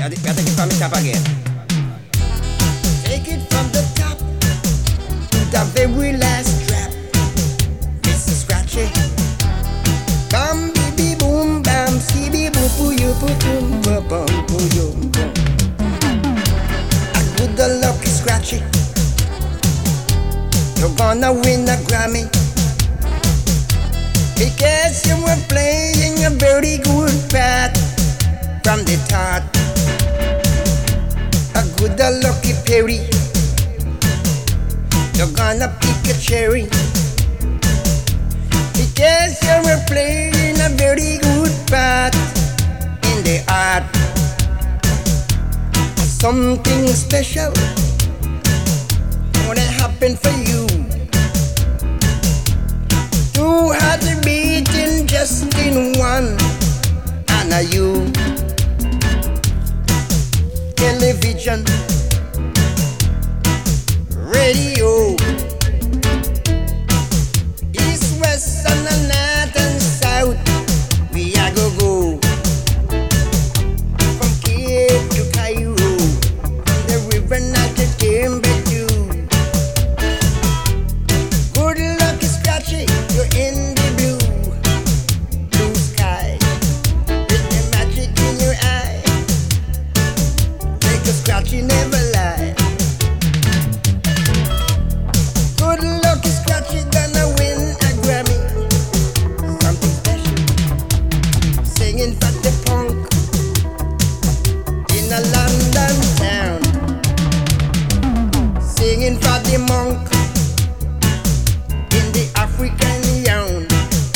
Gotta take it from the top again. Take it from the top to the very last trap. Mr. Scratchy. Bam, bibi, boom, bam, sibi, boo, poo, you, poo, boom, boom, boom, poo, you, boom. A good lucky Scratchy. You're gonna win a Grammy. Because you were playing a very good part from the start. A good lucky Perry. You're gonna pick a cherry. Because you were playing a very good part in the art. Something special gonna happen for you. Two hearts beating just in one, and are you? Television, radio, east, west, and the north and south. We are go from Cape to Cairo, the river Niger came back to. Good luck, Scratchy, you're in the blue sky, with the magic in your eye. Make a Scratchy never lie. Good luck, Scratchy, gonna win a Grammy. Something special, singing for the punk in a London town, singing for the monk in the African young,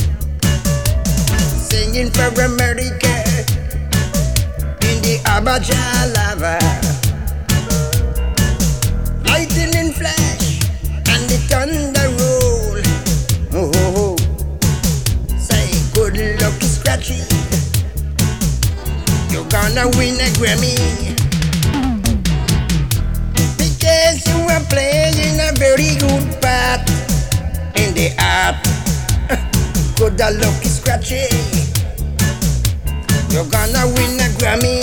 singing for America in the Abaja lava. Lightning flash and the thunder roll. Oh, oh, oh. Say good luck, Scratchy. You're gonna win a Grammy. Because you are playing a very good part in the art. Good luck, Scratchy. You're gonna win a Grammy.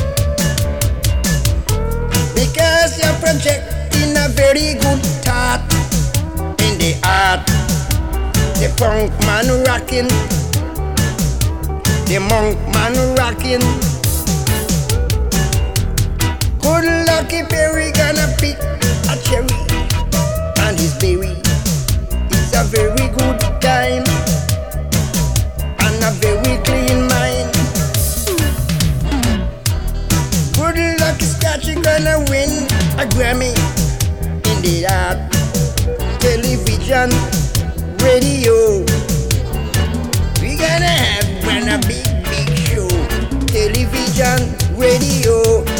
Because you're projecting a very good thought in the art. The punk man rocking, the monk man rocking. Good lucky Perry gonna pick a cherry and his berry. It's a very good time and a very clean mind. Good lucky Scratchy gonna win a Grammy in the art. Television, radio, we gonna have a big show. Television, radio,